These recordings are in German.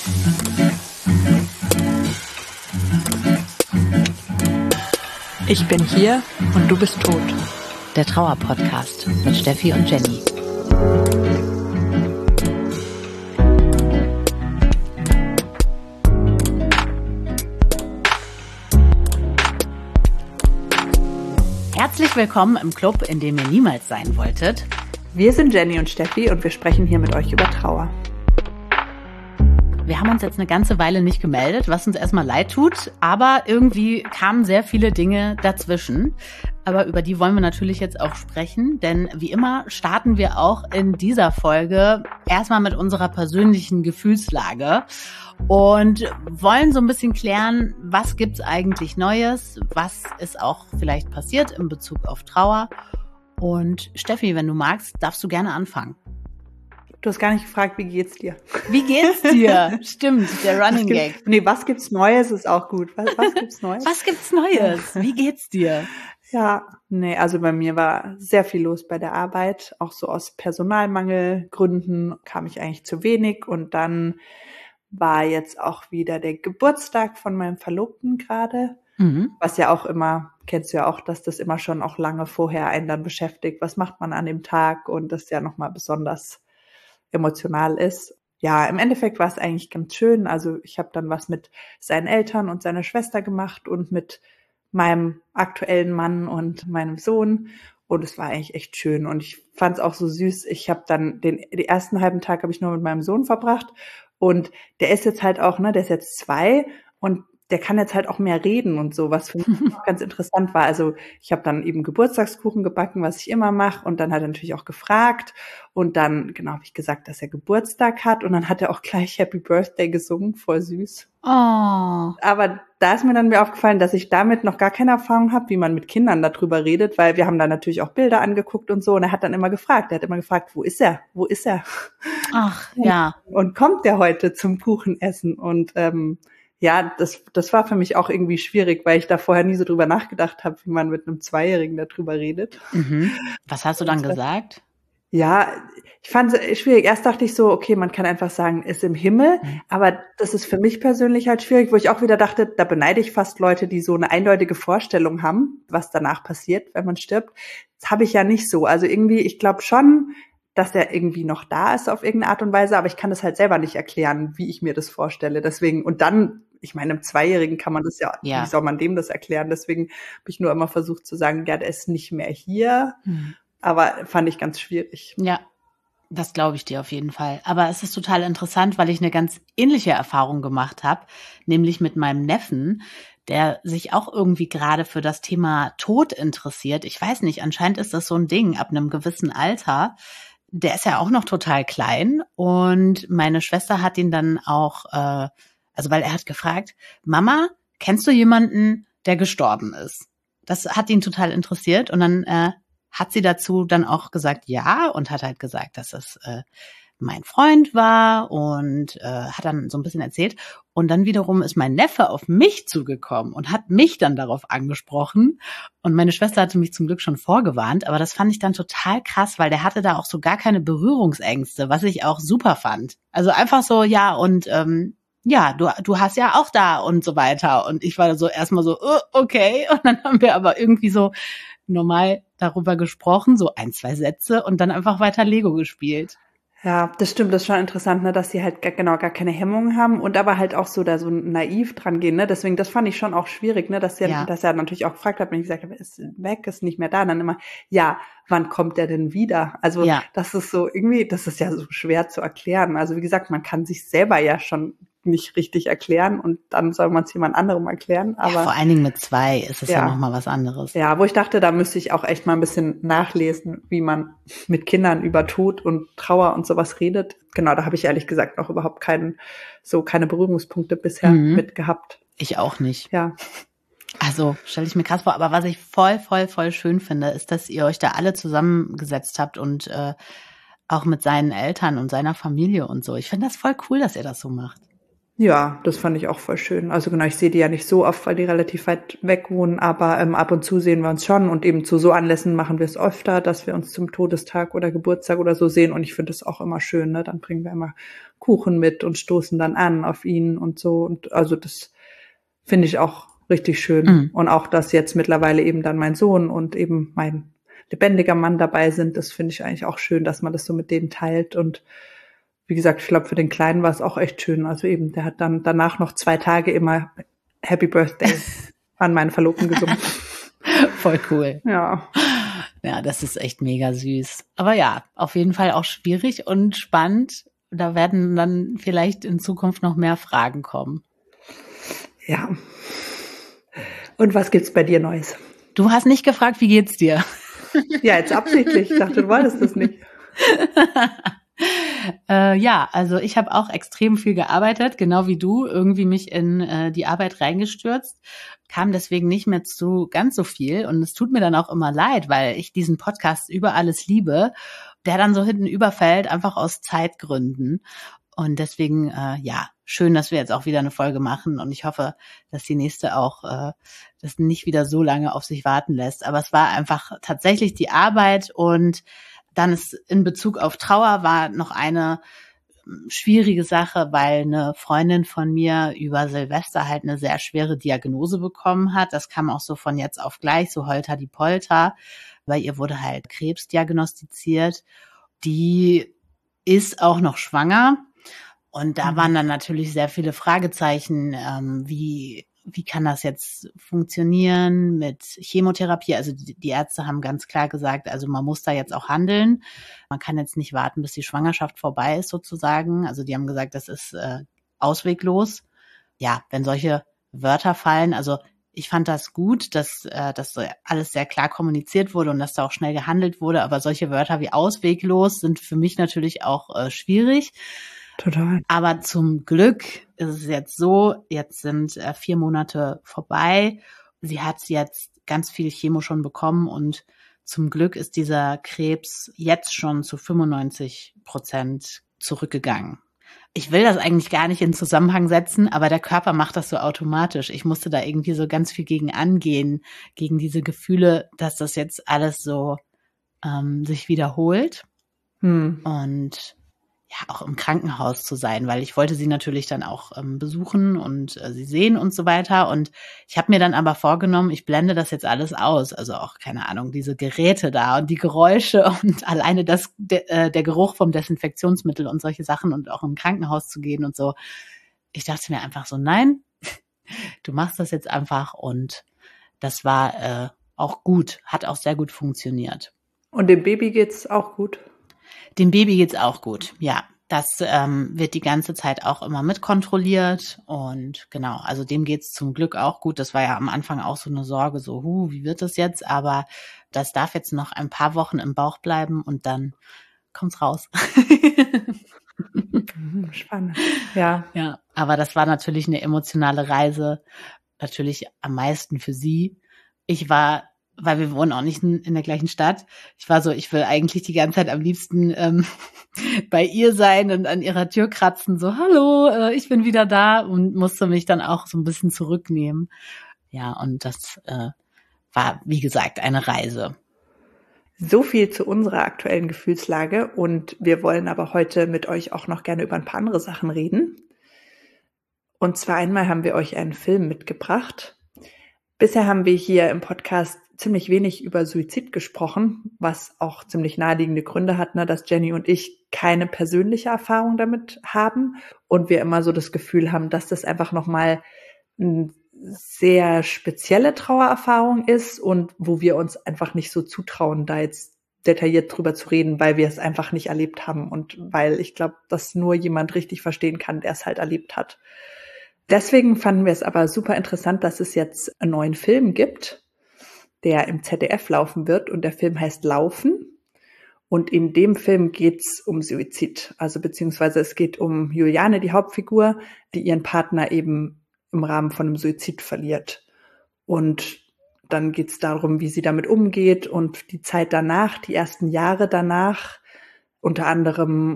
Ich bin hier und du bist tot. Der Trauer-Podcast mit Steffi und Jenny. Herzlich willkommen im Club, in dem ihr niemals sein wolltet. Wir sind Jenny und Steffi und wir sprechen hier mit euch über Trauer. Wir haben uns jetzt eine ganze Weile nicht gemeldet, was uns erstmal leid tut, aber irgendwie kamen sehr viele Dinge dazwischen. Aber über die wollen wir natürlich jetzt auch sprechen, denn wie immer starten wir auch in dieser Folge erstmal mit unserer persönlichen Gefühlslage und wollen so ein bisschen klären, was gibt's eigentlich Neues, was ist auch vielleicht passiert in Bezug auf Trauer. Und Steffi, wenn du magst, darfst du gerne anfangen. Du hast gar nicht gefragt, wie geht's dir? Wie geht's dir? Stimmt, der Running Gag. Nee, was gibt's Neues ist auch gut. Was gibt's Neues? Was gibt's Neues? Wie geht's dir? Ja, nee, also bei mir war sehr viel los bei der Arbeit. Auch so aus Personalmangelgründen kam ich eigentlich zu wenig. Und dann war jetzt auch wieder der Geburtstag von meinem Verlobten gerade. Was ja auch immer, kennst du ja auch, dass das immer schon auch lange vorher einen dann beschäftigt. Was macht man an dem Tag? Und das ja nochmal besonders emotional ist. Ja, im Endeffekt war es eigentlich ganz schön. Also ich habe dann was mit seinen Eltern und seiner Schwester gemacht und mit meinem aktuellen Mann und meinem Sohn. Und es war eigentlich echt schön. Und ich fand es auch so süß. Ich habe dann den ersten halben Tag habe ich nur mit meinem Sohn verbracht. Und der ist jetzt halt auch, der ist jetzt 2 und der kann jetzt halt auch mehr reden und so, was für mich auch ganz interessant war. Also ich habe dann eben Geburtstagskuchen gebacken, was ich immer mache. Und dann hat er natürlich auch gefragt. Und dann, genau, habe ich gesagt, dass er Geburtstag hat. Und dann hat er auch gleich Happy Birthday gesungen, voll süß. Oh. Aber da ist mir dann aufgefallen, dass ich damit noch gar keine Erfahrung habe, wie man mit Kindern darüber redet. Weil wir haben dann natürlich auch Bilder angeguckt und so. Und er hat dann immer gefragt. Er hat immer gefragt, wo ist er? Wo ist er? Ach, ja. Und kommt der heute zum Kuchenessen? Und ja, das war für mich auch irgendwie schwierig, weil ich da vorher nie so drüber nachgedacht habe, wie man mit einem 2-Jährigen darüber redet. Mhm. Was hast du dann gesagt? Ja, ich fand es schwierig. Erst dachte ich so, okay, man kann einfach sagen, ist im Himmel. Aber das ist für mich persönlich halt schwierig, wo ich auch wieder dachte, da beneide ich fast Leute, die so eine eindeutige Vorstellung haben, was danach passiert, wenn man stirbt. Das habe ich ja nicht so. Also irgendwie, ich glaube schon, dass der irgendwie noch da ist auf irgendeine Art und Weise, aber ich kann das halt selber nicht erklären, wie ich mir das vorstelle. Deswegen, und dann, ich meine, einem 2-Jährigen kann man das ja, wie soll man dem das erklären? Deswegen habe ich nur immer versucht zu sagen, ja, der ist nicht mehr hier. Aber fand ich ganz schwierig. Ja, das glaube ich dir auf jeden Fall. Aber es ist total interessant, weil ich eine ganz ähnliche Erfahrung gemacht habe, nämlich mit meinem Neffen, der sich auch irgendwie gerade für das Thema Tod interessiert. Ich weiß nicht, anscheinend ist das so ein Ding ab einem gewissen Alter. Der ist ja auch noch total klein und meine Schwester hat ihn dann auch, weil er hat gefragt, Mama, kennst du jemanden, der gestorben ist? Das hat ihn total interessiert und dann hat sie dazu dann auch gesagt, ja, und hat halt gesagt, dass es mein Freund war und hat dann so ein bisschen erzählt. Und dann wiederum ist mein Neffe auf mich zugekommen und hat mich dann darauf angesprochen. Und meine Schwester hatte mich zum Glück schon vorgewarnt, aber das fand ich dann total krass, weil der hatte da auch so gar keine Berührungsängste, was ich auch super fand. Also einfach so, ja, und ja, du hast ja auch da und so weiter. Und ich war so erstmal so, okay. Und dann haben wir aber irgendwie so normal darüber gesprochen, so 1, 2 Sätze und dann einfach weiter Lego gespielt. Ja, das stimmt, das ist schon interessant, dass sie halt gar keine Hemmungen haben und aber halt auch so da so naiv dran gehen, Deswegen, das fand ich schon auch schwierig, dass er natürlich auch gefragt hat, wenn ich gesagt habe, ist weg, ist nicht mehr da, dann immer, ja, wann kommt er denn wieder? Also, das ist so irgendwie, das ist ja so schwer zu erklären. Also, wie gesagt, man kann sich selber ja schon nicht richtig erklären und dann soll man es jemand anderem erklären. Aber ja, vor allen Dingen mit 2 ist es ja nochmal was anderes. Ja, wo ich dachte, da müsste ich auch echt mal ein bisschen nachlesen, wie man mit Kindern über Tod und Trauer und sowas redet. Genau, da habe ich ehrlich gesagt noch überhaupt keine Berührungspunkte bisher mit gehabt. Ich auch nicht. Ja. Also stelle ich mir krass vor, aber was ich voll schön finde, ist, dass ihr euch da alle zusammengesetzt habt und auch mit seinen Eltern und seiner Familie und so. Ich finde das voll cool, dass ihr das so macht. Ja, das fand ich auch voll schön. Also genau, ich sehe die ja nicht so oft, weil die relativ weit weg wohnen, aber ab und zu sehen wir uns schon und eben zu so Anlässen machen wir es öfter, dass wir uns zum Todestag oder Geburtstag oder so sehen und ich finde das auch immer schön, ne? Dann bringen wir immer Kuchen mit und stoßen dann an auf ihn und so und also das finde ich auch richtig schön. Und auch, dass jetzt mittlerweile eben dann mein Sohn und eben mein lebendiger Mann dabei sind, das finde ich eigentlich auch schön, dass man das so mit denen teilt und wie gesagt, ich glaube, für den Kleinen war es auch echt schön. Also eben, der hat dann danach noch 2 Tage immer Happy Birthday an meinen Verlobten gesungen. Voll cool. Ja. Ja, das ist echt mega süß. Aber ja, auf jeden Fall auch schwierig und spannend. Da werden dann vielleicht in Zukunft noch mehr Fragen kommen. Ja. Und was gibt's bei dir Neues? Du hast nicht gefragt, wie geht's dir? Ja, jetzt absichtlich. Ich dachte, du wolltest das nicht. Ja, also ich habe auch extrem viel gearbeitet, genau wie du, irgendwie mich in die Arbeit reingestürzt, kam deswegen nicht mehr zu ganz so viel und es tut mir dann auch immer leid, weil ich diesen Podcast über alles liebe, der dann so hinten überfällt, einfach aus Zeitgründen. Und deswegen, ja, schön, dass wir jetzt auch wieder eine Folge machen und ich hoffe, dass die nächste auch das nicht wieder so lange auf sich warten lässt. Aber es war einfach tatsächlich die Arbeit und dann ist in Bezug auf Trauer war noch eine schwierige Sache, weil eine Freundin von mir über Silvester halt eine sehr schwere Diagnose bekommen hat. Das kam auch so von jetzt auf gleich, so holter die Polter, weil ihr wurde halt Krebs diagnostiziert. Die ist auch noch schwanger. Und da waren dann natürlich sehr viele Fragezeichen, wie kann das jetzt funktionieren mit Chemotherapie? Also die Ärzte haben ganz klar gesagt, also man muss da jetzt auch handeln. Man kann jetzt nicht warten, bis die Schwangerschaft vorbei ist sozusagen. Also die haben gesagt, das ist ausweglos. Ja, wenn solche Wörter fallen, also ich fand das gut, dass das so alles sehr klar kommuniziert wurde und dass da auch schnell gehandelt wurde. Aber solche Wörter wie ausweglos sind für mich natürlich auch schwierig. Total. Aber zum Glück ist es jetzt so, jetzt sind 4 Monate vorbei. Sie hat jetzt ganz viel Chemo schon bekommen und zum Glück ist dieser Krebs jetzt schon zu 95% zurückgegangen. Ich will das eigentlich gar nicht in Zusammenhang setzen, aber der Körper macht das so automatisch. Ich musste da irgendwie so ganz viel gegen angehen, gegen diese Gefühle, dass das jetzt alles so sich wiederholt. Und ja, auch im Krankenhaus zu sein, weil ich wollte sie natürlich dann auch besuchen und sie sehen und so weiter. Und ich habe mir dann aber vorgenommen, ich blende das jetzt alles aus. Also auch, keine Ahnung, diese Geräte da und die Geräusche und alleine der Geruch vom Desinfektionsmittel und solche Sachen und auch im Krankenhaus zu gehen und so. Ich dachte mir einfach so, nein, du machst das jetzt einfach und das war auch gut, hat auch sehr gut funktioniert. Und dem Baby geht's auch gut? Dem Baby geht's auch gut, ja. Das wird die ganze Zeit auch immer mitkontrolliert und genau, also dem geht's zum Glück auch gut. Das war ja am Anfang auch so eine Sorge, so, wie wird das jetzt? Aber das darf jetzt noch ein paar Wochen im Bauch bleiben und dann kommt's raus. Spannend, ja. Ja, aber das war natürlich eine emotionale Reise, natürlich am meisten für sie. Weil wir wohnen auch nicht in der gleichen Stadt. Ich war so, ich will eigentlich die ganze Zeit am liebsten bei ihr sein und an ihrer Tür kratzen, so, hallo, ich bin wieder da und musste mich dann auch so ein bisschen zurücknehmen. Ja, und das war, wie gesagt, eine Reise. So viel zu unserer aktuellen Gefühlslage und wir wollen aber heute mit euch auch noch gerne über ein paar andere Sachen reden. Und zwar einmal haben wir euch einen Film mitgebracht. Bisher haben wir hier im Podcast ziemlich wenig über Suizid gesprochen, was auch ziemlich naheliegende Gründe hat, ne, dass Jenny und ich keine persönliche Erfahrung damit haben und wir immer so das Gefühl haben, dass das einfach nochmal eine sehr spezielle Trauererfahrung ist und wo wir uns einfach nicht so zutrauen, da jetzt detailliert drüber zu reden, weil wir es einfach nicht erlebt haben und weil ich glaube, dass nur jemand richtig verstehen kann, der es halt erlebt hat. Deswegen fanden wir es aber super interessant, dass es jetzt einen neuen Film gibt, der im ZDF laufen wird und der Film heißt Laufen. Und in dem Film geht's um Suizid, also beziehungsweise es geht um Juliane, die Hauptfigur, die ihren Partner eben im Rahmen von einem Suizid verliert. Und dann geht's darum, wie sie damit umgeht und die Zeit danach, die ersten Jahre danach. Unter anderem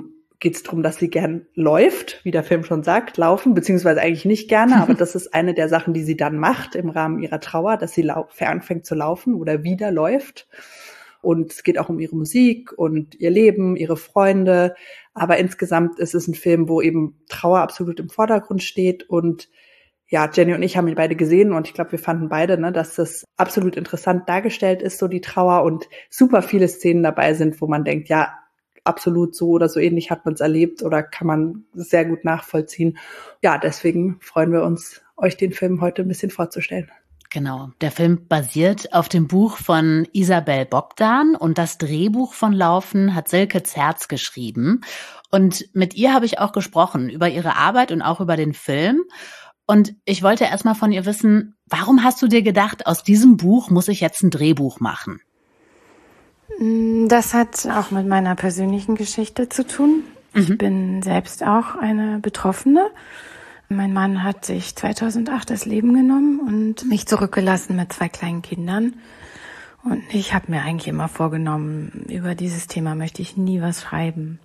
geht es darum, dass sie gern läuft, wie der Film schon sagt, laufen, beziehungsweise eigentlich nicht gerne, aber das ist eine der Sachen, die sie dann macht im Rahmen ihrer Trauer, dass sie anfängt zu laufen oder wieder läuft. Und es geht auch um ihre Musik und ihr Leben, ihre Freunde. Aber insgesamt ist es ein Film, wo eben Trauer absolut im Vordergrund steht. Und ja, Jenny und ich haben ihn beide gesehen und ich glaube, wir fanden beide, dass das absolut interessant dargestellt ist, so die Trauer, und super viele Szenen dabei sind, wo man denkt, ja, absolut so oder so ähnlich hat man es erlebt oder kann man sehr gut nachvollziehen. Ja, deswegen freuen wir uns, euch den Film heute ein bisschen vorzustellen. Genau. Der Film basiert auf dem Buch von Isabel Bogdan und das Drehbuch von Laufen hat Silke Zerz geschrieben. Und mit ihr habe ich auch gesprochen über ihre Arbeit und auch über den Film. Und ich wollte erstmal von ihr wissen, warum hast du dir gedacht, aus diesem Buch muss ich jetzt ein Drehbuch machen? Das hat auch mit meiner persönlichen Geschichte zu tun. Ich bin selbst auch eine Betroffene. Mein Mann hat sich 2008 das Leben genommen und mich zurückgelassen mit 2 kleinen Kindern. Und ich habe mir eigentlich immer vorgenommen, über dieses Thema möchte ich nie was schreiben.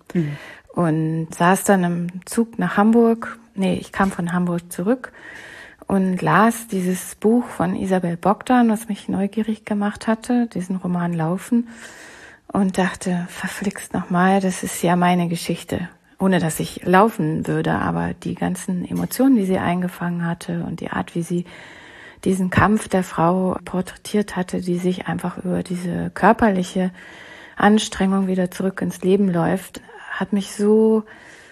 Und saß dann im Zug nach Hamburg. Ich kam von Hamburg zurück und las dieses Buch von Isabel Bogdan, was mich neugierig gemacht hatte, diesen Roman Laufen. Und dachte, verflixt nochmal, das ist ja meine Geschichte. Ohne dass ich laufen würde, aber die ganzen Emotionen, die sie eingefangen hatte und die Art, wie sie diesen Kampf der Frau porträtiert hatte, die sich einfach über diese körperliche Anstrengung wieder zurück ins Leben läuft, hat mich so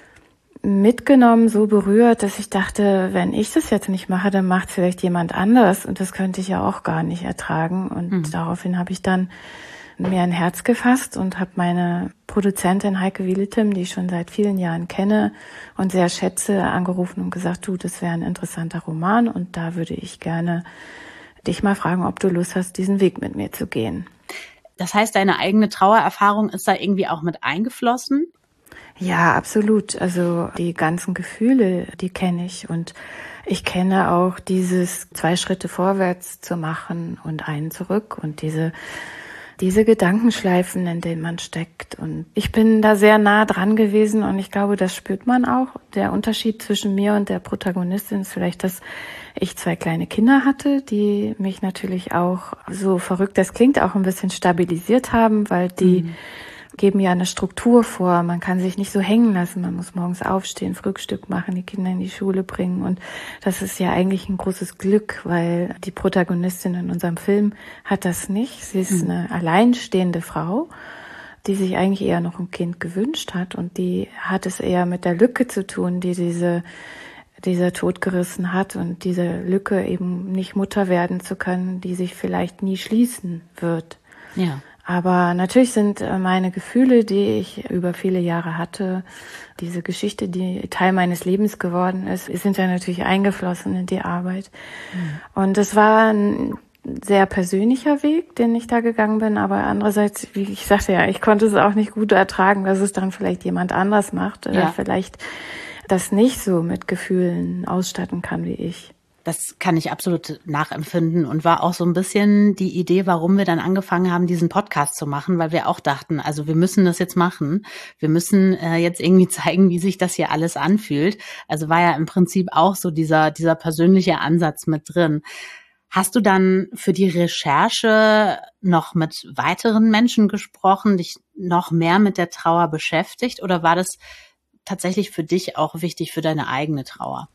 mitgenommen, so berührt, dass ich dachte, wenn ich das jetzt nicht mache, dann macht es vielleicht jemand anderes und das könnte ich ja auch gar nicht ertragen. Und daraufhin habe ich dann mir ein Herz gefasst und habe meine Produzentin Heike Wieletim, die ich schon seit vielen Jahren kenne und sehr schätze, angerufen und gesagt, du, das wäre ein interessanter Roman und da würde ich gerne dich mal fragen, ob du Lust hast, diesen Weg mit mir zu gehen. Das heißt, deine eigene Trauererfahrung ist da irgendwie auch mit eingeflossen? Ja, absolut. Also die ganzen Gefühle, die kenne ich und ich kenne auch dieses 2 Schritte vorwärts zu machen und einen zurück und diese Gedankenschleifen, in denen man steckt. Und ich bin da sehr nah dran gewesen und ich glaube, das spürt man auch. Der Unterschied zwischen mir und der Protagonistin ist vielleicht, dass ich 2 kleine Kinder hatte, die mich natürlich auch, so verrückt das klingt, auch ein bisschen stabilisiert haben, weil die geben ja eine Struktur vor. Man kann sich nicht so hängen lassen. Man muss morgens aufstehen, Frühstück machen, die Kinder in die Schule bringen. Und das ist ja eigentlich ein großes Glück, weil die Protagonistin in unserem Film hat das nicht. Sie ist eine alleinstehende Frau, die sich eigentlich eher noch ein Kind gewünscht hat. Und die hat es eher mit der Lücke zu tun, die dieser Tod gerissen hat. Und diese Lücke eben nicht Mutter werden zu können, die sich vielleicht nie schließen wird. Ja. Aber natürlich sind meine Gefühle, die ich über viele Jahre hatte, diese Geschichte, die Teil meines Lebens geworden ist, sind ja natürlich eingeflossen in die Arbeit. Und es war ein sehr persönlicher Weg, den ich da gegangen bin. Aber andererseits, wie ich sagte ja, ich konnte es auch nicht gut ertragen, dass es dann vielleicht jemand anders macht oder vielleicht das nicht so mit Gefühlen ausstatten kann wie ich. Das kann ich absolut nachempfinden und war auch so ein bisschen die Idee, warum wir dann angefangen haben, diesen Podcast zu machen, weil wir auch dachten, also wir müssen das jetzt machen. Wir müssen jetzt irgendwie zeigen, wie sich das hier alles anfühlt. Also war ja im Prinzip auch so dieser persönliche Ansatz mit drin. Hast du dann für die Recherche noch mit weiteren Menschen gesprochen, dich noch mehr mit der Trauer beschäftigt oder war das tatsächlich für dich auch wichtig für deine eigene Trauer?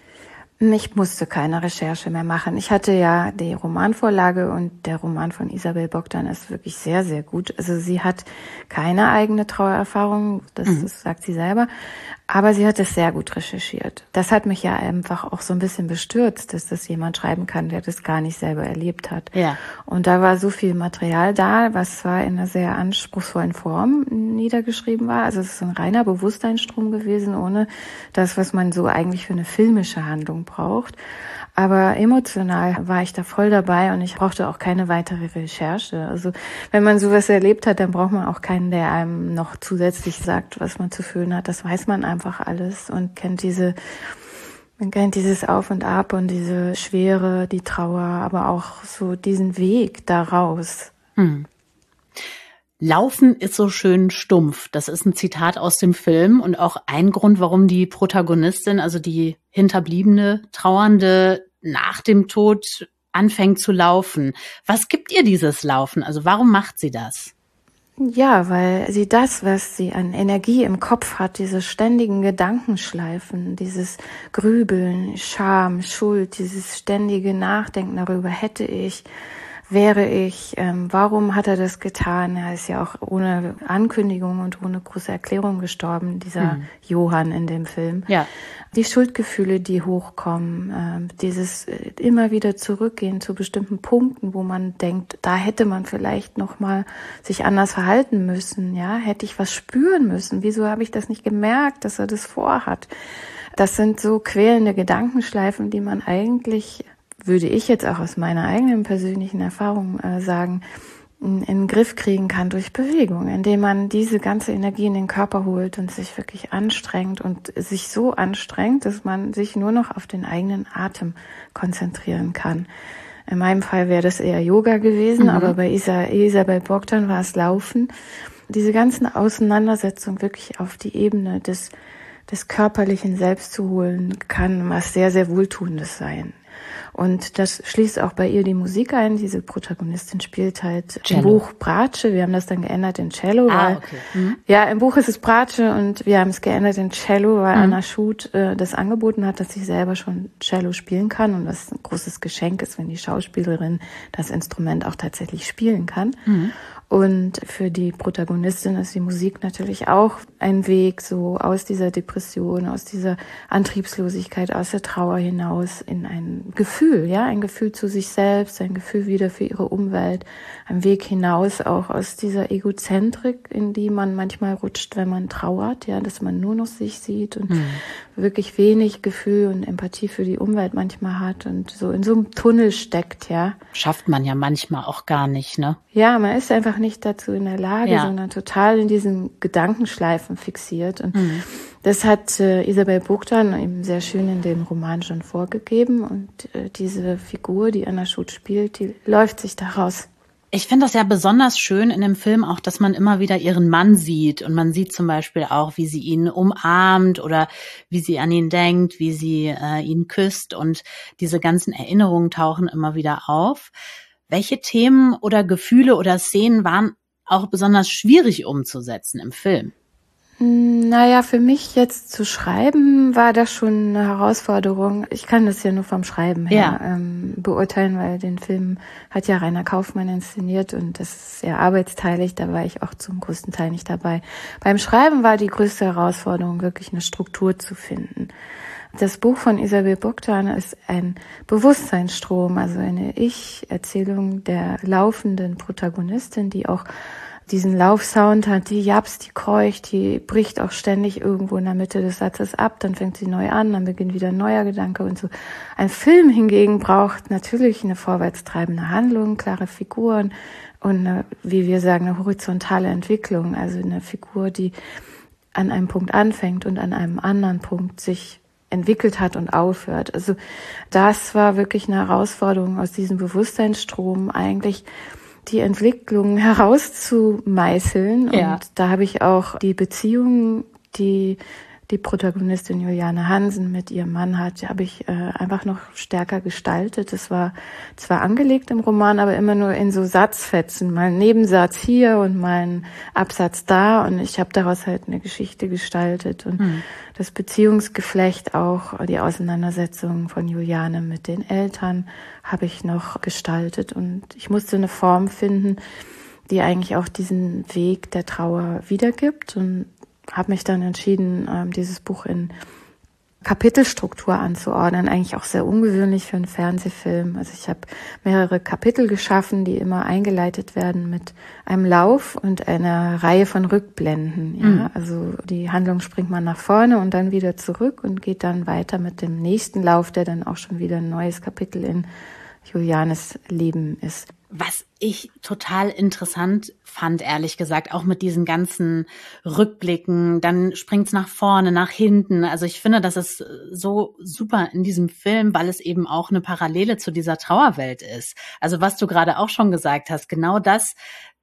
Ich musste keine Recherche mehr machen. Ich hatte ja die Romanvorlage und der Roman von Isabel Bogdan ist wirklich sehr, sehr gut. Also sie hat keine eigene Trauererfahrung, das sagt sie selber, aber sie hat es sehr gut recherchiert. Das hat mich ja einfach auch so ein bisschen bestürzt, dass das jemand schreiben kann, der das gar nicht selber erlebt hat. Ja. Und da war so viel Material da, was zwar in einer sehr anspruchsvollen Form niedergeschrieben war. Also es ist ein reiner Bewusstseinsstrom gewesen, ohne das, was man so eigentlich für eine filmische Handlung braucht. Aber emotional war ich da voll dabei und ich brauchte auch keine weitere Recherche. Also wenn man sowas erlebt hat, dann braucht man auch keinen, der einem noch zusätzlich sagt, was man zu fühlen hat. Das weiß man einfach alles und kennt dieses Auf und Ab und diese Schwere, die Trauer, aber auch so diesen Weg daraus. Laufen ist so schön stumpf. Das ist ein Zitat aus dem Film und auch ein Grund, warum die Protagonistin, also die hinterbliebene Trauernde, nach dem Tod anfängt zu laufen. Was gibt ihr dieses Laufen? Also warum macht sie das? Ja, weil sie das, was sie an Energie im Kopf hat, diese ständigen Gedankenschleifen, dieses Grübeln, Scham, Schuld, dieses ständige Nachdenken darüber, hätte ich, wäre ich, warum hat er das getan? Er ist ja auch ohne Ankündigung und ohne große Erklärung gestorben, dieser Johann in dem Film. Ja. Die Schuldgefühle, die hochkommen, dieses immer wieder zurückgehen zu bestimmten Punkten, wo man denkt, da hätte man vielleicht noch mal sich anders verhalten müssen, ja, hätte ich was spüren müssen. Wieso habe ich das nicht gemerkt, dass er das vorhat? Das sind so quälende Gedankenschleifen, die man eigentlich, würde ich jetzt auch aus meiner eigenen persönlichen Erfahrung sagen, in den Griff kriegen kann durch Bewegung, indem man diese ganze Energie in den Körper holt und sich wirklich anstrengt und sich so anstrengt, dass man sich nur noch auf den eigenen Atem konzentrieren kann. In meinem Fall wäre das eher Yoga gewesen, aber bei Isabel Bogdan war es Laufen. Diese ganzen Auseinandersetzungen wirklich auf die Ebene des körperlichen Selbst zu holen, kann was sehr, sehr Wohltuendes sein. Und das schließt auch bei ihr die Musik ein. Diese Protagonistin spielt halt Cello. Im Buch Bratsche. Wir haben das dann geändert in Cello. Okay. Ja, im Buch ist es Bratsche und wir haben es geändert in Cello, weil Anna Schut das angeboten hat, dass sie selber schon Cello spielen kann und das ein großes Geschenk ist, wenn die Schauspielerin das Instrument auch tatsächlich spielen kann. Und für die Protagonistin ist die Musik natürlich auch ein Weg, so aus dieser Depression, aus dieser Antriebslosigkeit, aus der Trauer hinaus in ein Gefühl, ja, ein Gefühl zu sich selbst, ein Gefühl wieder für ihre Umwelt, ein Weg hinaus auch aus dieser Egozentrik, in die man manchmal rutscht, wenn man trauert, ja, dass man nur noch sich sieht und wirklich wenig Gefühl und Empathie für die Umwelt manchmal hat und so in so einem Tunnel steckt, ja. Schafft man ja manchmal auch gar nicht, ne? Ja, man ist einfach nicht dazu in der Lage, sondern total in diesen Gedankenschleifen fixiert. Und das hat Isabel Bogdan eben sehr schön in dem Roman schon vorgegeben. Und diese Figur, die Anna Schut spielt, die läuft sich daraus. Ich finde das ja besonders schön in dem Film auch, dass man immer wieder ihren Mann sieht. Und man sieht zum Beispiel auch, wie sie ihn umarmt oder wie sie an ihn denkt, wie sie ihn küsst. Und diese ganzen Erinnerungen tauchen immer wieder auf. Welche Themen oder Gefühle oder Szenen waren auch besonders schwierig umzusetzen im Film? Naja, für mich jetzt zu schreiben, war das schon eine Herausforderung. Ich kann das ja nur vom Schreiben her beurteilen, weil den Film hat ja Rainer Kaufmann inszeniert und das ist sehr arbeitsteilig, da war ich auch zum größten Teil nicht dabei. Beim Schreiben war die größte Herausforderung, wirklich eine Struktur zu finden. Das Buch von Isabel Bogdan ist ein Bewusstseinsstrom, also eine Ich-Erzählung der laufenden Protagonistin, die auch diesen Laufsound hat, die japst, die keucht, die bricht auch ständig irgendwo in der Mitte des Satzes ab, dann fängt sie neu an, dann beginnt wieder ein neuer Gedanke und so. Ein Film hingegen braucht natürlich eine vorwärtstreibende Handlung, klare Figuren und eine, wie wir sagen, eine horizontale Entwicklung, also eine Figur, die an einem Punkt anfängt und an einem anderen Punkt sich entwickelt hat und aufhört. Also das war wirklich eine Herausforderung, aus diesem Bewusstseinsstrom eigentlich die Entwicklung herauszumeißeln. Ja. Und da habe ich auch die Beziehung, die Protagonistin Juliane Hansen mit ihrem Mann hat, habe ich einfach noch stärker gestaltet. Das war zwar angelegt im Roman, aber immer nur in so Satzfetzen, mal ein Nebensatz hier und mal ein Absatz da. Und ich habe daraus halt eine Geschichte gestaltet. Und das Beziehungsgeflecht auch, die Auseinandersetzung von Juliane mit den Eltern habe ich noch gestaltet. Und ich musste eine Form finden, die eigentlich auch diesen Weg der Trauer wiedergibt. Und habe mich dann entschieden, dieses Buch in Kapitelstruktur anzuordnen. Eigentlich auch sehr ungewöhnlich für einen Fernsehfilm. Also ich habe mehrere Kapitel geschaffen, die immer eingeleitet werden mit einem Lauf und einer Reihe von Rückblenden. Ja? Also die Handlung springt man nach vorne und dann wieder zurück und geht dann weiter mit dem nächsten Lauf, der dann auch schon wieder ein neues Kapitel in Julianes Leben ist. Was ich total interessant fand, ehrlich gesagt, auch mit diesen ganzen Rückblicken, dann springt's nach vorne, nach hinten. Also ich finde, das ist so super in diesem Film, weil es eben auch eine Parallele zu dieser Trauerwelt ist. Also was du gerade auch schon gesagt hast, genau das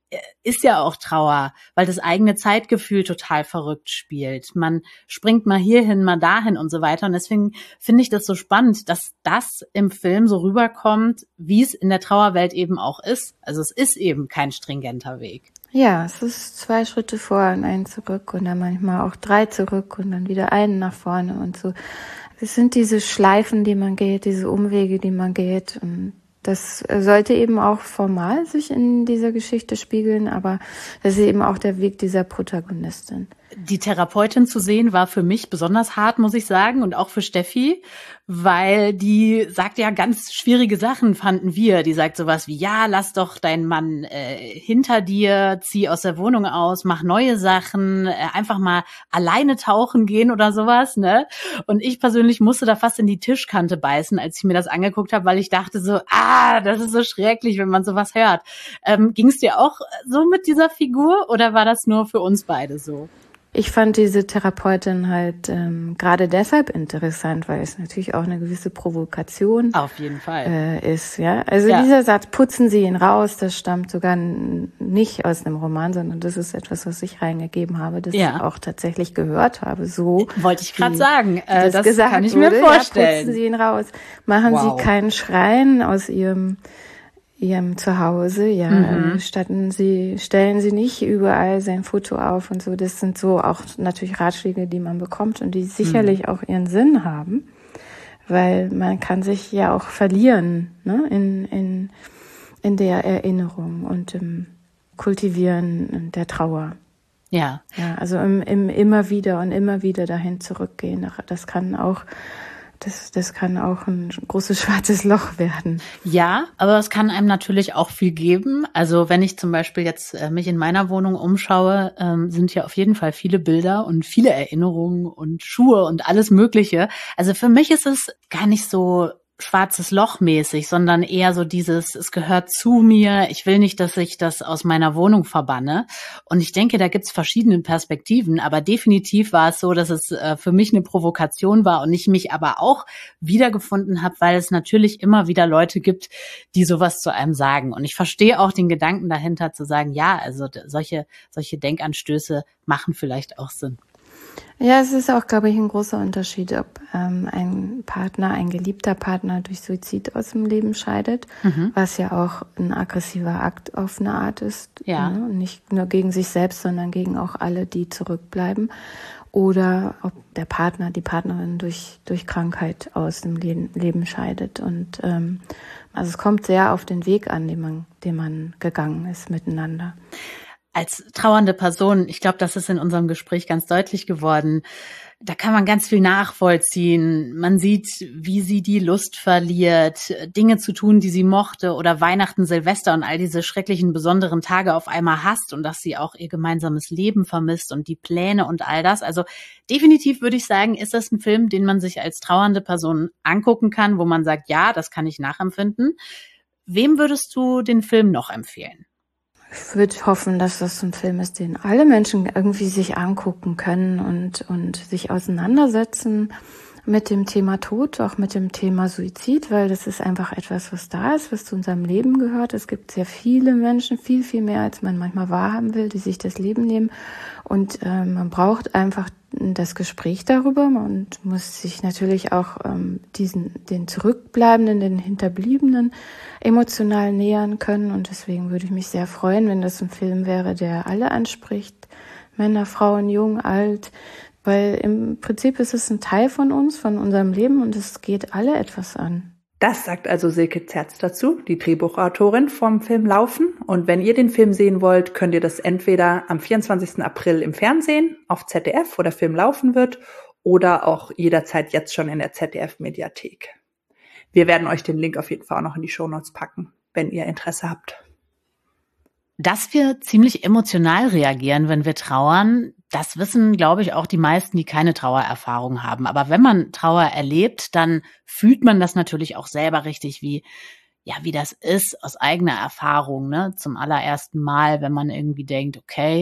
ist ja auch Trauer, weil das eigene Zeitgefühl total verrückt spielt. Man springt mal hierhin, mal dahin und so weiter. Und deswegen finde ich das so spannend, dass das im Film so rüberkommt, wie es in der Trauerwelt eben auch ist. Also es ist eben kein stringenter Weg. Ja, es ist 2 Schritte vor und einen zurück und dann manchmal auch 3 zurück und dann wieder einen nach vorne und so. Es sind diese Schleifen, die man geht, diese Umwege, die man geht, und das sollte eben auch formal sich in dieser Geschichte spiegeln, aber das ist eben auch der Weg dieser Protagonistin. Die Therapeutin zu sehen war für mich besonders hart, muss ich sagen, und auch für Steffi, weil die sagt ja ganz schwierige Sachen, fanden wir. Die sagt sowas wie, ja, lass doch deinen Mann hinter dir, zieh aus der Wohnung aus, mach neue Sachen, einfach mal alleine tauchen gehen oder sowas, ne? Und ich persönlich musste da fast in die Tischkante beißen, als ich mir das angeguckt habe, weil ich dachte so, das ist so schrecklich, wenn man sowas hört. Ging es dir auch so mit dieser Figur oder war das nur für uns beide so? Ich fand diese Therapeutin halt gerade deshalb interessant, weil es natürlich auch eine gewisse Provokation auf jeden Fall ist. Ja, also dieser Satz, putzen Sie ihn raus, das stammt sogar nicht aus einem Roman, sondern das ist etwas, was ich reingegeben habe, das ich auch tatsächlich gehört habe. So wollte ich gerade sagen, das gesagt kann ich mir vorstellen. Ja, putzen Sie ihn raus, machen Sie keinen Schrein aus Ihrem Zuhause, stellen Sie nicht überall sein Foto auf und so. Das sind so auch natürlich Ratschläge, die man bekommt und die sicherlich auch ihren Sinn haben, weil man kann sich ja auch verlieren, ne, in der Erinnerung und im Kultivieren der Trauer. Ja. Ja, also im immer wieder und immer wieder dahin zurückgehen. Das kann auch ein großes schwarzes Loch werden. Ja, aber es kann einem natürlich auch viel geben. Also wenn ich zum Beispiel jetzt mich in meiner Wohnung umschaue, sind hier auf jeden Fall viele Bilder und viele Erinnerungen und Schuhe und alles Mögliche. Also für mich ist es gar nicht so schwarzes Loch mäßig, sondern eher so dieses, es gehört zu mir, ich will nicht, dass ich das aus meiner Wohnung verbanne. Und ich denke, da gibt's verschiedene Perspektiven, aber definitiv war es so, dass es für mich eine Provokation war und ich mich aber auch wiedergefunden habe, weil es natürlich immer wieder Leute gibt, die sowas zu einem sagen. Und ich verstehe auch den Gedanken dahinter zu sagen, ja, also solche Denkanstöße machen vielleicht auch Sinn. Ja, es ist auch, glaube ich, ein großer Unterschied, ob ein geliebter Partner durch Suizid aus dem Leben scheidet, was ja auch ein aggressiver Akt auf eine Art ist. Ja. Ne? Nicht nur gegen sich selbst, sondern gegen auch alle, die zurückbleiben. Oder ob der Partner, die Partnerin durch Krankheit aus dem Leben scheidet. Und also es kommt sehr auf den Weg an, den man gegangen ist miteinander. Als trauernde Person, ich glaube, das ist in unserem Gespräch ganz deutlich geworden, da kann man ganz viel nachvollziehen. Man sieht, wie sie die Lust verliert, Dinge zu tun, die sie mochte, oder Weihnachten, Silvester und all diese schrecklichen, besonderen Tage auf einmal hasst und dass sie auch ihr gemeinsames Leben vermisst und die Pläne und all das. Also definitiv würde ich sagen, ist das ein Film, den man sich als trauernde Person angucken kann, wo man sagt, ja, das kann ich nachempfinden. Wem würdest du den Film noch empfehlen? Ich würde hoffen, dass das ein Film ist, den alle Menschen irgendwie sich angucken können und sich auseinandersetzen mit dem Thema Tod, auch mit dem Thema Suizid, weil das ist einfach etwas, was da ist, was zu unserem Leben gehört. Es gibt sehr viele Menschen, viel, viel mehr, als man manchmal wahrhaben will, die sich das Leben nehmen. Und man braucht einfach das Gespräch darüber und muss sich natürlich auch den Zurückbleibenden, den Hinterbliebenen emotional nähern können. Und deswegen würde ich mich sehr freuen, wenn das ein Film wäre, der alle anspricht. Männer, Frauen, jung, alt. Weil im Prinzip ist es ein Teil von uns, von unserem Leben und es geht alle etwas an. Das sagt also Silke Zerz dazu, die Drehbuchautorin vom Film Laufen. Und wenn ihr den Film sehen wollt, könnt ihr das entweder am 24. April im Fernsehen auf ZDF, wo der Film laufen wird, oder auch jederzeit jetzt schon in der ZDF-Mediathek. Wir werden euch den Link auf jeden Fall auch noch in die Shownotes packen, wenn ihr Interesse habt. Dass wir ziemlich emotional reagieren, wenn wir trauern, das wissen, glaube ich, auch die meisten, die keine Trauererfahrung haben. Aber wenn man Trauer erlebt, dann fühlt man das natürlich auch selber richtig, wie das ist aus eigener Erfahrung, ne? Zum allerersten Mal, wenn man irgendwie denkt, okay,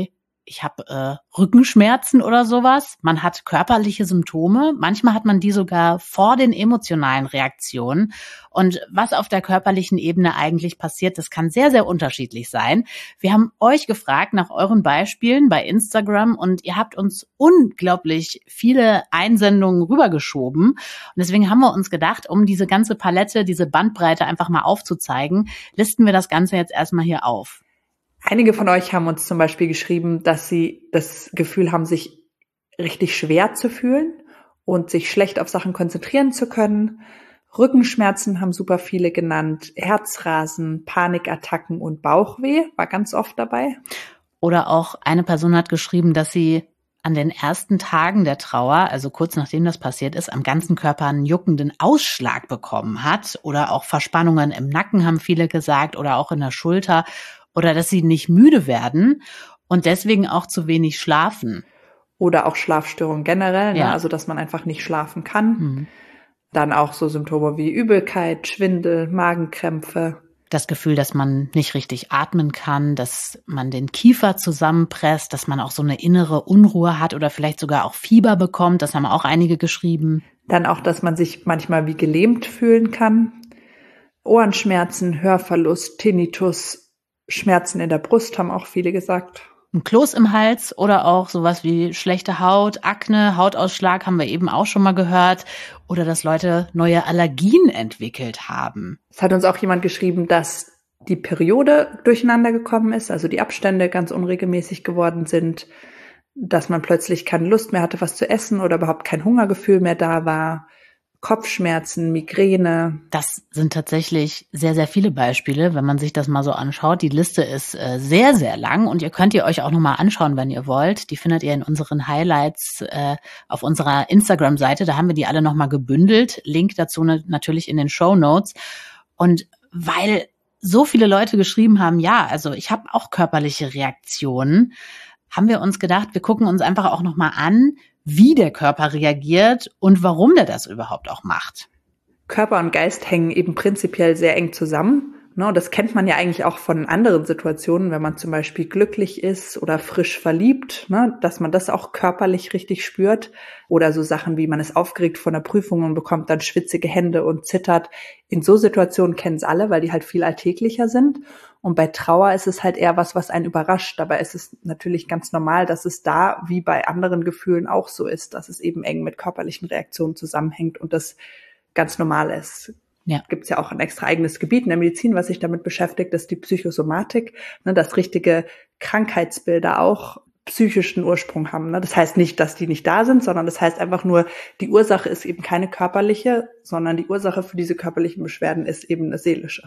ich habe Rückenschmerzen oder sowas. Man hat körperliche Symptome. Manchmal hat man die sogar vor den emotionalen Reaktionen. Und was auf der körperlichen Ebene eigentlich passiert, das kann sehr, sehr unterschiedlich sein. Wir haben euch gefragt nach euren Beispielen bei Instagram und ihr habt uns unglaublich viele Einsendungen rübergeschoben. Und deswegen haben wir uns gedacht, um diese ganze Palette, diese Bandbreite einfach mal aufzuzeigen, listen wir das Ganze jetzt erstmal hier auf. Einige von euch haben uns zum Beispiel geschrieben, dass sie das Gefühl haben, sich richtig schwer zu fühlen und sich schlecht auf Sachen konzentrieren zu können. Rückenschmerzen haben super viele genannt, Herzrasen, Panikattacken und Bauchweh war ganz oft dabei. Oder auch eine Person hat geschrieben, dass sie an den ersten Tagen der Trauer, also kurz nachdem das passiert ist, am ganzen Körper einen juckenden Ausschlag bekommen hat. Oder auch Verspannungen im Nacken, haben viele gesagt, oder auch in der Schulter. Oder dass sie nicht müde werden und deswegen auch zu wenig schlafen. Oder auch Schlafstörungen generell, Ja. ne? Also dass man einfach nicht schlafen kann. Dann auch so Symptome wie Übelkeit, Schwindel, Magenkrämpfe. Das Gefühl, dass man nicht richtig atmen kann, dass man den Kiefer zusammenpresst, dass man auch so eine innere Unruhe hat oder vielleicht sogar auch Fieber bekommt. Das haben auch einige geschrieben. Dann auch, dass man sich manchmal wie gelähmt fühlen kann. Ohrenschmerzen, Hörverlust, Tinnitus, Schmerzen in der Brust, haben auch viele gesagt. Ein Kloß im Hals oder auch sowas wie schlechte Haut, Akne, Hautausschlag haben wir eben auch schon mal gehört. Oder dass Leute neue Allergien entwickelt haben. Es hat uns auch jemand geschrieben, dass die Periode durcheinander gekommen ist, also die Abstände ganz unregelmäßig geworden sind, dass man plötzlich keine Lust mehr hatte, was zu essen oder überhaupt kein Hungergefühl mehr da war. Kopfschmerzen, Migräne. Das sind tatsächlich sehr, sehr viele Beispiele, wenn man sich das mal so anschaut. Die Liste ist sehr, sehr lang und ihr könnt euch auch nochmal anschauen, wenn ihr wollt. Die findet ihr in unseren Highlights auf unserer Instagram-Seite. Da haben wir die alle nochmal gebündelt. Link dazu natürlich in den Shownotes. Und weil so viele Leute geschrieben haben, ja, also ich habe auch körperliche Reaktionen, haben wir uns gedacht, wir gucken uns einfach auch nochmal an, wie der Körper reagiert und warum der das überhaupt auch macht. Körper und Geist hängen eben prinzipiell sehr eng zusammen. Und das kennt man ja eigentlich auch von anderen Situationen, wenn man zum Beispiel glücklich ist oder frisch verliebt, dass man das auch körperlich richtig spürt. Oder so Sachen wie man ist aufgeregt vor einer Prüfung und bekommt dann schwitzige Hände und zittert. In so Situationen kennen es alle, weil die halt viel alltäglicher sind. Und bei Trauer ist es halt eher was einen überrascht. Dabei ist es natürlich ganz normal, dass es da wie bei anderen Gefühlen auch so ist, dass es eben eng mit körperlichen Reaktionen zusammenhängt und das ganz normal ist. Ja. Gibt es ja auch ein extra eigenes Gebiet in der Medizin, was sich damit beschäftigt, ist die Psychosomatik, dass richtige Krankheitsbilder auch psychischen Ursprung haben. Das heißt nicht, dass die nicht da sind, sondern das heißt einfach nur, die Ursache ist eben keine körperliche, sondern die Ursache für diese körperlichen Beschwerden ist eben eine seelische.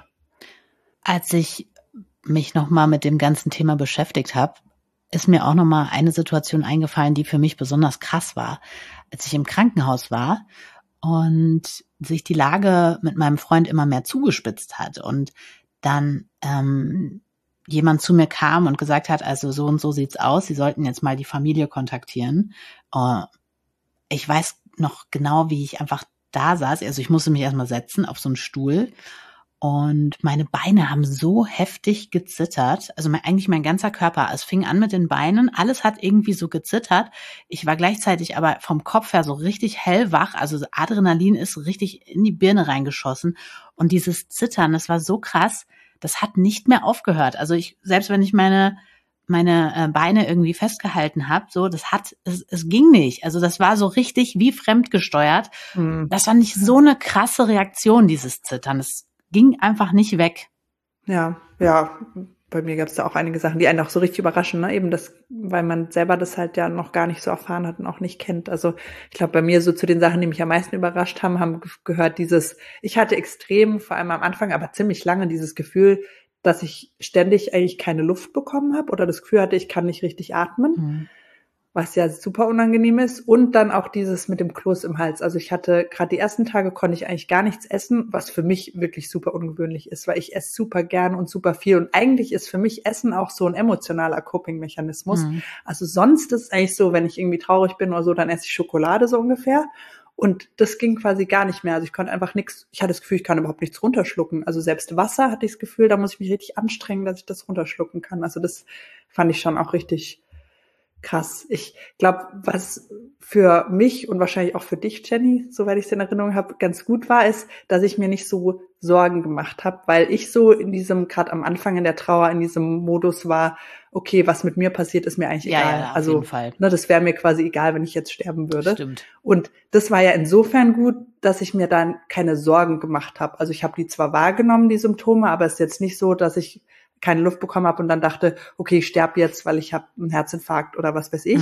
Als ich mich nochmal mit dem ganzen Thema beschäftigt habe, ist mir auch nochmal eine Situation eingefallen, die für mich besonders krass war. Als ich im Krankenhaus war und sich die Lage mit meinem Freund immer mehr zugespitzt hat und dann jemand zu mir kam und gesagt hat, also so und so sieht's aus, Sie sollten jetzt mal die Familie kontaktieren. Ich weiß noch genau, wie ich einfach da saß. Also ich musste mich erstmal setzen auf so einen Stuhl und meine Beine haben so heftig gezittert. Also eigentlich mein ganzer Körper. Es fing an mit den Beinen. Alles hat irgendwie so gezittert. Ich war gleichzeitig aber vom Kopf her so richtig hellwach. Also Adrenalin ist richtig in die Birne reingeschossen. Und dieses Zittern, das war so krass. Das hat nicht mehr aufgehört. Also selbst wenn ich meine Beine irgendwie festgehalten habe, so, es ging nicht. Also das war so richtig wie fremdgesteuert. Das fand ich so eine krasse Reaktion, dieses Zittern. Das ging einfach nicht weg. Ja, bei mir gab es da auch einige Sachen, die einen auch so richtig überraschen, eben das, weil man selber das halt ja noch gar nicht so erfahren hat und auch nicht kennt. Also ich glaube, bei mir so zu den Sachen, die mich am meisten überrascht haben gehört ich hatte extrem, vor allem am Anfang, aber ziemlich lange dieses Gefühl, dass ich ständig eigentlich keine Luft bekommen habe oder das Gefühl hatte, ich kann nicht richtig atmen, was ja super unangenehm ist. Und dann auch dieses mit dem Kloß im Hals. Also ich hatte gerade die ersten Tage konnte ich eigentlich gar nichts essen, was für mich wirklich super ungewöhnlich ist, weil ich esse super gern und super viel. Und eigentlich ist für mich Essen auch so ein emotionaler Coping-Mechanismus. Also sonst ist es eigentlich so, wenn ich irgendwie traurig bin oder so, dann esse ich Schokolade so ungefähr. Und das ging quasi gar nicht mehr. Also ich konnte einfach nichts, ich hatte das Gefühl, ich kann überhaupt nichts runterschlucken. Also selbst Wasser hatte ich das Gefühl, da muss ich mich richtig anstrengen, dass ich das runterschlucken kann. Also das fand ich schon auch richtig Krass. Ich glaube, was für mich und wahrscheinlich auch für dich, Jenny, soweit ich es in Erinnerung habe, ganz gut war, ist, dass ich mir nicht so Sorgen gemacht habe, weil ich so in diesem, gerade am Anfang in der Trauer, in diesem Modus war, okay, was mit mir passiert, ist mir eigentlich egal. Ja, auf also jeden Fall. Ne, das wäre mir quasi egal, wenn ich jetzt sterben würde. Stimmt. Und das war ja insofern gut, dass ich mir dann keine Sorgen gemacht habe. Also ich habe die zwar wahrgenommen, die Symptome, aber es ist jetzt nicht so, dass ich keine Luft bekommen habe und dann dachte, okay, ich sterbe jetzt, weil ich habe einen Herzinfarkt oder was weiß ich.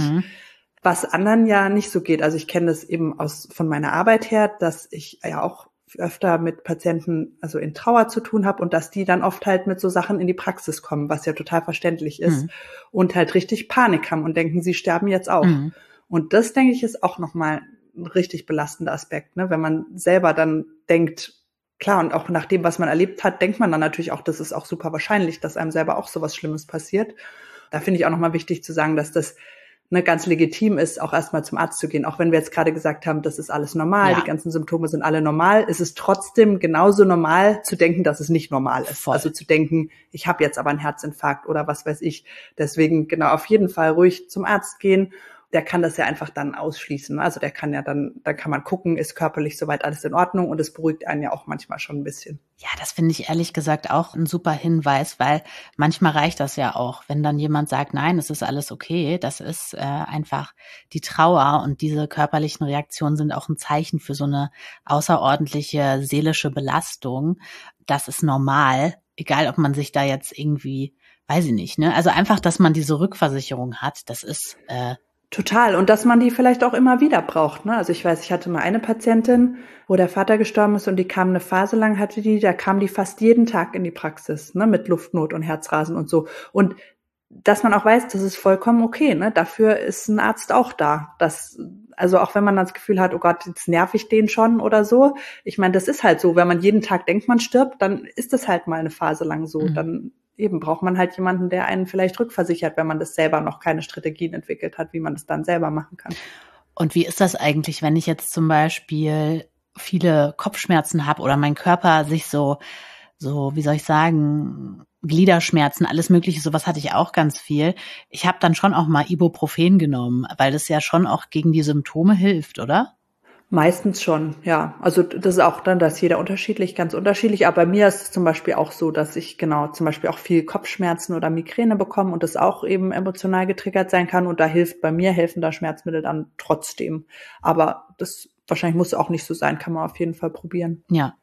Was anderen ja nicht so geht. Also ich kenne das eben von meiner Arbeit her, dass ich ja auch öfter mit Patienten also in Trauer zu tun habe und dass die dann oft halt mit so Sachen in die Praxis kommen, was ja total verständlich ist und halt richtig Panik haben und denken, sie sterben jetzt auch. Und das, denke ich, ist auch nochmal ein richtig belastender Aspekt, ne? Wenn man selber dann denkt, klar, und auch nach dem, was man erlebt hat, denkt man dann natürlich auch, das ist auch super wahrscheinlich, dass einem selber auch sowas Schlimmes passiert. Da finde ich auch nochmal wichtig zu sagen, dass das ganz legitim ist, auch erstmal zum Arzt zu gehen. Auch wenn wir jetzt gerade gesagt haben, das ist alles normal, die ganzen Symptome sind alle normal, ist es trotzdem genauso normal zu denken, dass es nicht normal ist. Voll. Also zu denken, ich habe jetzt aber einen Herzinfarkt oder was weiß ich. Deswegen auf jeden Fall ruhig zum Arzt gehen. Der kann das ja einfach dann ausschließen. Also der kann ja da kann man gucken, ist körperlich soweit alles in Ordnung und es beruhigt einen ja auch manchmal schon ein bisschen. Ja, das finde ich ehrlich gesagt auch ein super Hinweis, weil manchmal reicht das ja auch, wenn dann jemand sagt, nein, es ist alles okay. Das ist einfach die Trauer und diese körperlichen Reaktionen sind auch ein Zeichen für so eine außerordentliche seelische Belastung. Das ist normal, egal ob man sich da jetzt irgendwie, weiß ich nicht, ne? Also einfach, dass man diese Rückversicherung hat, das ist total. Und dass man die vielleicht auch immer wieder braucht, ne? Also ich weiß, ich hatte mal eine Patientin, wo der Vater gestorben ist und die kam eine Phase lang, da kam die fast jeden Tag in die Praxis, ne? Mit Luftnot und Herzrasen und so. Und dass man auch weiß, das ist vollkommen okay, ne? Dafür ist ein Arzt auch da. Also auch wenn man dann das Gefühl hat, oh Gott, jetzt nerv ich den schon oder so. Ich meine, das ist halt so, wenn man jeden Tag denkt, man stirbt, dann ist das halt mal eine Phase lang so. Dann eben braucht man halt jemanden, der einen vielleicht rückversichert, wenn man das selber noch keine Strategien entwickelt hat, wie man das dann selber machen kann. Und wie ist das eigentlich, wenn ich jetzt zum Beispiel viele Kopfschmerzen habe oder mein Körper sich so, wie soll ich sagen, Gliederschmerzen, alles Mögliche, sowas hatte ich auch ganz viel. Ich habe dann schon auch mal Ibuprofen genommen, weil das ja schon auch gegen die Symptome hilft, oder? Meistens schon, ja. Also das ist auch dann, dass jeder unterschiedlich, ganz unterschiedlich. Aber bei mir ist es zum Beispiel auch so, dass ich zum Beispiel auch viel Kopfschmerzen oder Migräne bekomme und das auch eben emotional getriggert sein kann. Und da helfen da Schmerzmittel dann trotzdem. Aber das wahrscheinlich muss auch nicht so sein, kann man auf jeden Fall probieren. Ja.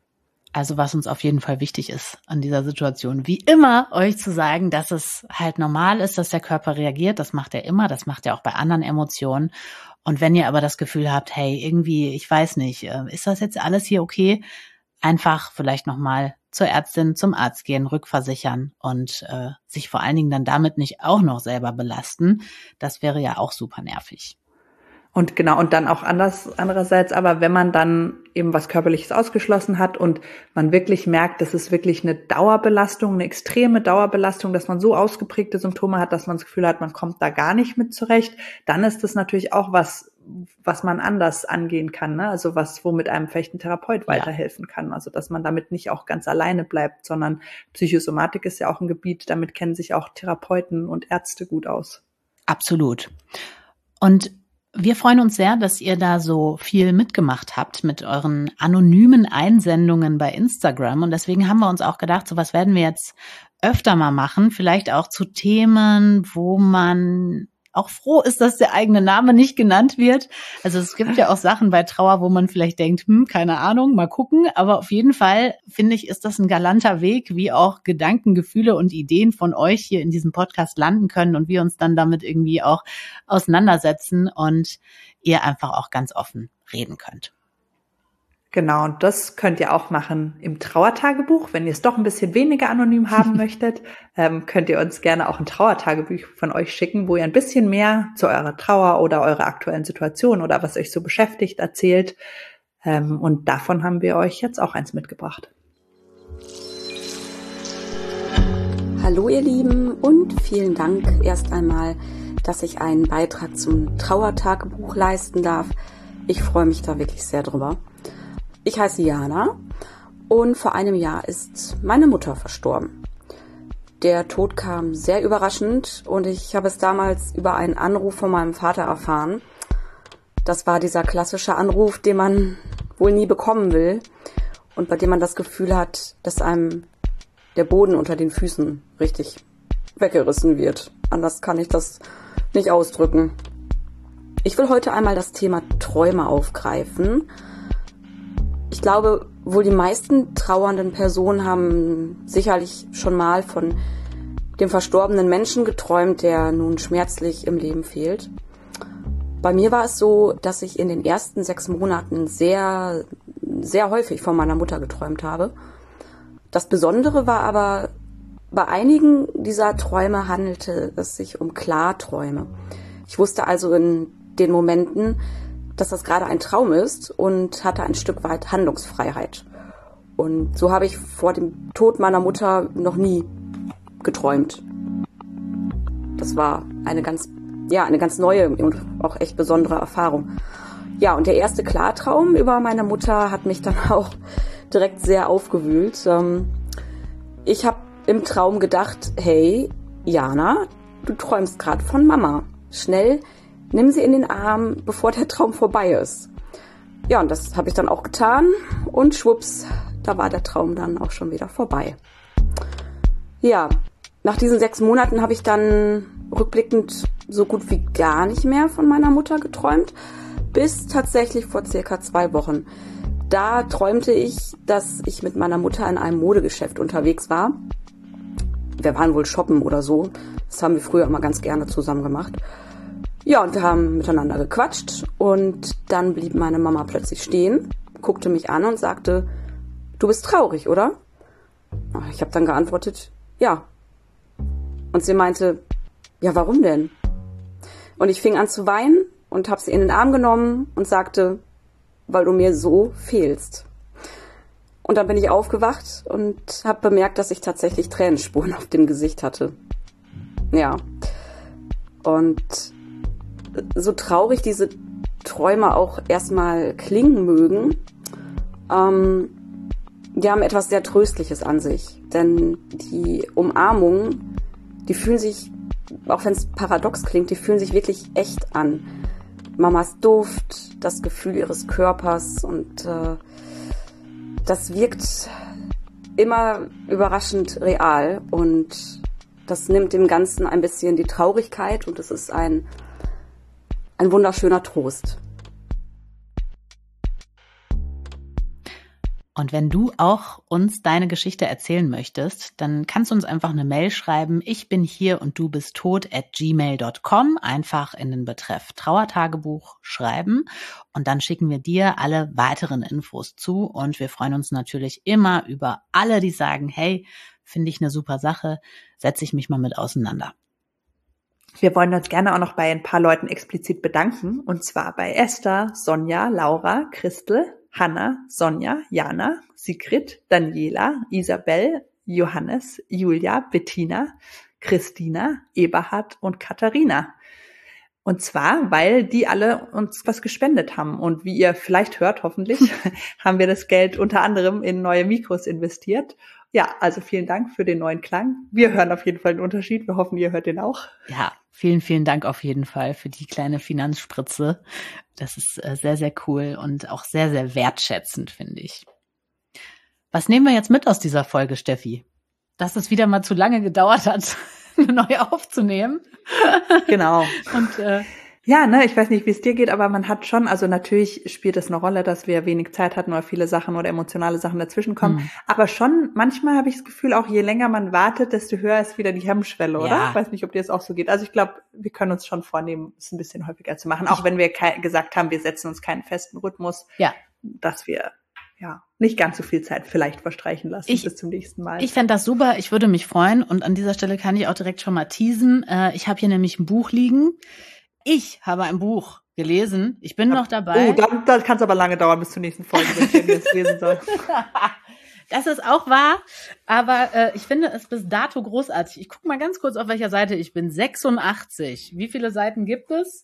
Also was uns auf jeden Fall wichtig ist an dieser Situation, wie immer euch zu sagen, dass es halt normal ist, dass der Körper reagiert. Das macht er immer, das macht er auch bei anderen Emotionen. Und wenn ihr aber das Gefühl habt, hey, irgendwie, ich weiß nicht, ist das jetzt alles hier okay? Einfach vielleicht nochmal zur Ärztin, zum Arzt gehen, rückversichern und sich vor allen Dingen dann damit nicht auch noch selber belasten. Das wäre ja auch super nervig. Und dann auch andererseits, aber wenn man dann eben was Körperliches ausgeschlossen hat und man wirklich merkt, das ist wirklich eine Dauerbelastung, eine extreme Dauerbelastung, dass man so ausgeprägte Symptome hat, dass man das Gefühl hat, man kommt da gar nicht mit zurecht, dann ist das natürlich auch was man anders angehen kann, ne? Also womit einem vielleicht ein Therapeut weiterhelfen kann. Also dass man damit nicht auch ganz alleine bleibt, sondern Psychosomatik ist ja auch ein Gebiet, damit kennen sich auch Therapeuten und Ärzte gut aus. Absolut. Und wir freuen uns sehr, dass ihr da so viel mitgemacht habt mit euren anonymen Einsendungen bei Instagram. Und deswegen haben wir uns auch gedacht, so was werden wir jetzt öfter mal machen. Vielleicht auch zu Themen, wo man auch froh ist, dass der eigene Name nicht genannt wird. Also es gibt ja auch Sachen bei Trauer, wo man vielleicht denkt, keine Ahnung, mal gucken. Aber auf jeden Fall, finde ich, ist das ein galanter Weg, wie auch Gedanken, Gefühle und Ideen von euch hier in diesem Podcast landen können und wir uns dann damit irgendwie auch auseinandersetzen und ihr einfach auch ganz offen reden könnt. Genau, und das könnt ihr auch machen im Trauertagebuch. Wenn ihr es doch ein bisschen weniger anonym haben möchtet, könnt ihr uns gerne auch ein Trauertagebuch von euch schicken, wo ihr ein bisschen mehr zu eurer Trauer oder eurer aktuellen Situation oder was euch so beschäftigt erzählt. Und davon haben wir euch jetzt auch eins mitgebracht. Hallo ihr Lieben und vielen Dank erst einmal, dass ich einen Beitrag zum Trauertagebuch leisten darf. Ich freue mich da wirklich sehr drüber. Ich heiße Jana und vor einem Jahr ist meine Mutter verstorben. Der Tod kam sehr überraschend und ich habe es damals über einen Anruf von meinem Vater erfahren. Das war dieser klassische Anruf, den man wohl nie bekommen will und bei dem man das Gefühl hat, dass einem der Boden unter den Füßen richtig weggerissen wird. Anders kann ich das nicht ausdrücken. Ich will heute einmal das Thema Träume aufgreifen. Ich glaube, wohl die meisten trauernden Personen haben sicherlich schon mal von dem verstorbenen Menschen geträumt, der nun schmerzlich im Leben fehlt. Bei mir war es so, dass ich in den ersten 6 Monaten sehr, sehr häufig von meiner Mutter geträumt habe. Das Besondere war aber, bei einigen dieser Träume handelte es sich um Klarträume. Ich wusste also in den Momenten, dass das gerade ein Traum ist und hatte ein Stück weit Handlungsfreiheit. Und so habe ich vor dem Tod meiner Mutter noch nie geträumt. Das war eine ganz neue und auch echt besondere Erfahrung. Ja, und der erste Klartraum über meine Mutter hat mich dann auch direkt sehr aufgewühlt. Ich habe im Traum gedacht, hey, Jana, du träumst gerade von Mama. Schnell, nimm sie in den Arm, bevor der Traum vorbei ist. Ja, und das habe ich dann auch getan und schwupps, da war der Traum dann auch schon wieder vorbei. Ja, nach diesen 6 Monaten habe ich dann rückblickend so gut wie gar nicht mehr von meiner Mutter geträumt, bis tatsächlich vor circa 2 Wochen. Da träumte ich, dass ich mit meiner Mutter in einem Modegeschäft unterwegs war. Wir waren wohl shoppen oder so. Das haben wir früher immer ganz gerne zusammen gemacht. Ja, und wir haben miteinander gequatscht und dann blieb meine Mama plötzlich stehen, guckte mich an und sagte, du bist traurig, oder? Ich habe dann geantwortet, ja. Und sie meinte, ja, warum denn? Und ich fing an zu weinen und habe sie in den Arm genommen und sagte, weil du mir so fehlst. Und dann bin ich aufgewacht und habe bemerkt, dass ich tatsächlich Tränenspuren auf dem Gesicht hatte. Ja. Und so traurig diese Träume auch erstmal klingen mögen, die haben etwas sehr Tröstliches an sich. Denn die Umarmungen, die fühlen sich, auch wenn es paradox klingt, die fühlen sich wirklich echt an. Mamas Duft, das Gefühl ihres Körpers und das wirkt immer überraschend real und das nimmt dem Ganzen ein bisschen die Traurigkeit und es ist ein wunderschöner Trost. Und wenn du auch uns deine Geschichte erzählen möchtest, dann kannst du uns einfach eine Mail schreiben. Ich bin hier und du bist tot@gmail.com. Einfach in den Betreff Trauertagebuch schreiben und dann schicken wir dir alle weiteren Infos zu. Und wir freuen uns natürlich immer über alle, die sagen, hey, finde ich eine super Sache, setze ich mich mal mit auseinander. Wir wollen uns gerne auch noch bei ein paar Leuten explizit bedanken. Und zwar bei Esther, Sonja, Laura, Christel, Hanna, Sonja, Jana, Sigrid, Daniela, Isabel, Johannes, Julia, Bettina, Christina, Eberhard und Katharina. Und zwar, weil die alle uns was gespendet haben. Und wie ihr vielleicht hört, hoffentlich, haben wir das Geld unter anderem in neue Mikros investiert. Ja, also vielen Dank für den neuen Klang. Wir hören auf jeden Fall den Unterschied. Wir hoffen, ihr hört den auch. Ja, vielen, vielen Dank auf jeden Fall für die kleine Finanzspritze. Das ist sehr, sehr cool und auch sehr, sehr wertschätzend, finde ich. Was nehmen wir jetzt mit aus dieser Folge, Steffi? Dass es wieder mal zu lange gedauert hat, neu aufzunehmen. Genau. Und ja, ne, ich weiß nicht, wie es dir geht, aber man hat schon, also natürlich spielt es eine Rolle, dass wir wenig Zeit hatten oder viele Sachen oder emotionale Sachen dazwischen kommen. Aber schon, manchmal habe ich das Gefühl, auch je länger man wartet, desto höher ist wieder die Hemmschwelle, oder? Ja. Ich weiß nicht, ob dir das auch so geht. Also ich glaube, wir können uns schon vornehmen, es ein bisschen häufiger zu machen, auch wenn wir gesagt haben, wir setzen uns keinen festen Rhythmus, ja, dass wir ja nicht ganz so viel Zeit vielleicht verstreichen lassen bis zum nächsten Mal. Ich fände das super, ich würde mich freuen und an dieser Stelle kann ich auch direkt schon mal teasen. Ich habe hier nämlich ein Buch liegen. Ich habe ein Buch gelesen. Ich bin noch dabei. Oh, dann kann es aber lange dauern bis zur nächsten Folge, wenn ich jetzt lesen soll. Das ist auch wahr, aber ich finde es bis dato großartig. Ich gucke mal ganz kurz, auf welcher Seite ich bin. 86. Wie viele Seiten gibt es?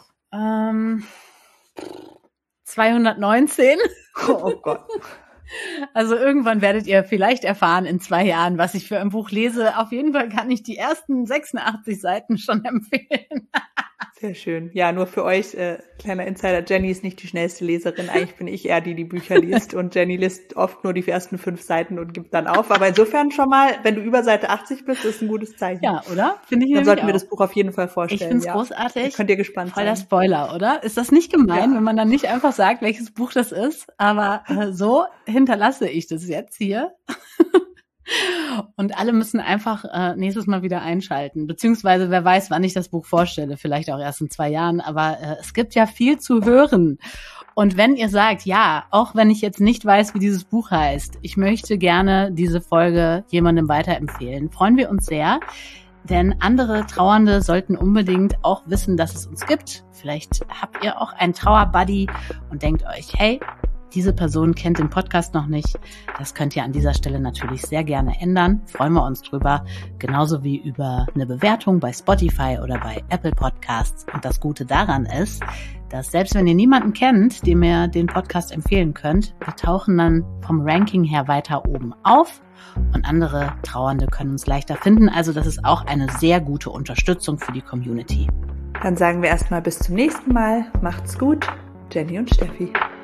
219. Oh Gott. Also irgendwann werdet ihr vielleicht erfahren in 2 Jahren, was ich für ein Buch lese. Auf jeden Fall kann ich die ersten 86 Seiten schon empfehlen. Sehr schön. Ja, nur für euch, kleiner Insider, Jenny ist nicht die schnellste Leserin. Eigentlich bin ich eher die Bücher liest. Und Jenny liest oft nur die ersten 5 Seiten und gibt dann auf. Aber insofern schon mal, wenn du über Seite 80 bist, ist ein gutes Zeichen. Ja, oder? Finde ich. Dann sollten wir das Buch auf jeden Fall vorstellen. Ich finde es großartig. Da könnt ihr gespannt sein. Voller Spoiler, oder? Ist das nicht gemein, wenn man dann nicht einfach sagt, welches Buch das ist? Aber so hinterlasse ich das jetzt hier. Und alle müssen einfach nächstes Mal wieder einschalten. Beziehungsweise, wer weiß, wann ich das Buch vorstelle. Vielleicht auch erst in 2 Jahren. Aber es gibt ja viel zu hören. Und wenn ihr sagt, ja, auch wenn ich jetzt nicht weiß, wie dieses Buch heißt, ich möchte gerne diese Folge jemandem weiterempfehlen, freuen wir uns sehr. Denn andere Trauernde sollten unbedingt auch wissen, dass es uns gibt. Vielleicht habt ihr auch einen Trauerbuddy und denkt euch, hey, diese Person kennt den Podcast noch nicht. Das könnt ihr an dieser Stelle natürlich sehr gerne ändern. Freuen wir uns drüber. Genauso wie über eine Bewertung bei Spotify oder bei Apple Podcasts. Und das Gute daran ist, dass selbst wenn ihr niemanden kennt, dem ihr den Podcast empfehlen könnt, wir tauchen dann vom Ranking her weiter oben auf und andere Trauernde können uns leichter finden. Also das ist auch eine sehr gute Unterstützung für die Community. Dann sagen wir erstmal bis zum nächsten Mal. Macht's gut. Jenny und Steffi.